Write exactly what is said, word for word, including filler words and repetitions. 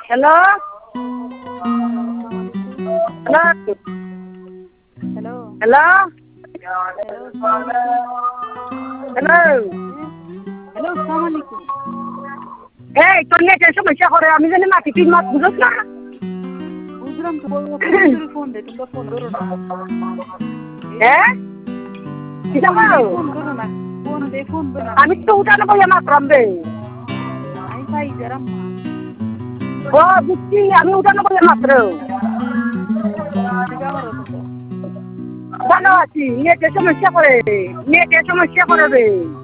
Hello hello hello hello hello hello আসসালামু আলাইকুম। এই তোর নেটের সমস্যা করে আমি জানি মাটি তুই মাত বুঝছ না বুঝলাম তো ফোন দে তোমরা ফোন ধরো না। হ্যাঁ কি জানো ফোন ধরো না ফোন দে ফোন দে না। আমি তো উঠানো বলে মাত্রাম রে আমি পাই যারাম ও বুঝছি আমি উঠানো বলে মাত্র ভালো আছি নেটের সমস্যা করে নেটের সমস্যা করে রে